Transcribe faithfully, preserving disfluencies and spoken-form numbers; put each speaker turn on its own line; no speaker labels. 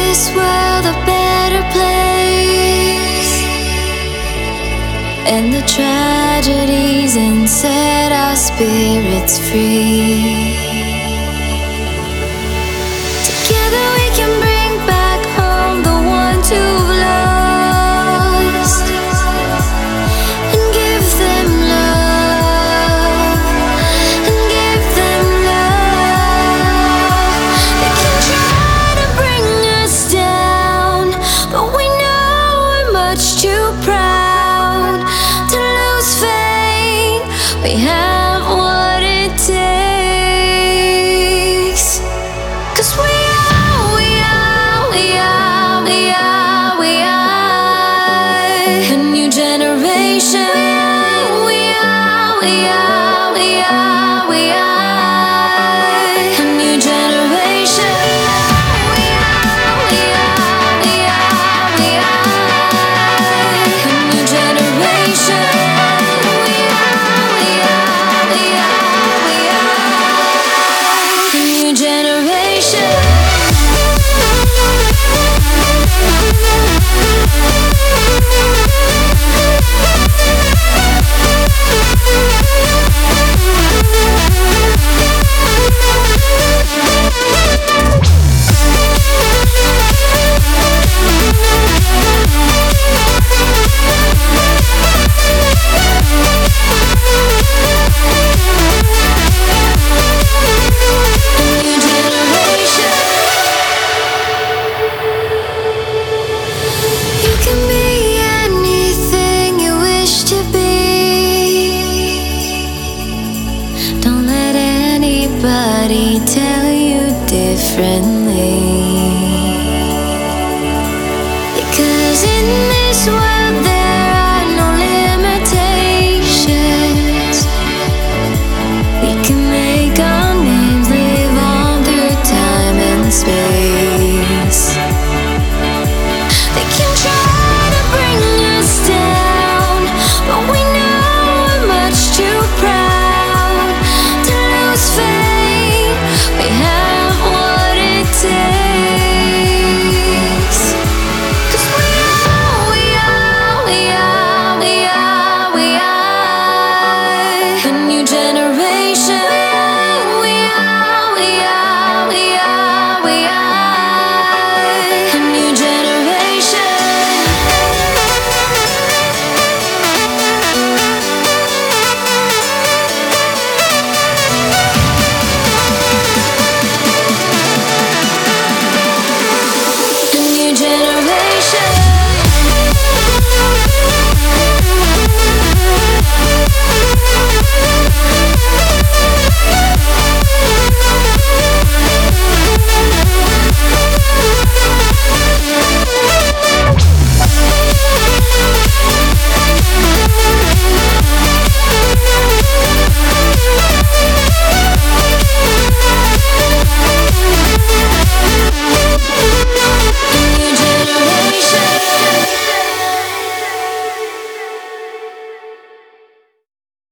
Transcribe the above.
this world a better place, and the tragedies and set our spirits free. Together we can bring back home the ones who've lost, and give them love, and give them love. They can try to bring us down, but we know we're much too proud to lose faith. We have what it takes, 'cause we are, we are, we are, we are, we are a new generation. We are, we are, we are, we are a new generation. We are, we are, we are, we are a new generation. We are, we are, we are, we are a new generation. You can be anything you wish to be. Don't let anybody tell you differently, because in the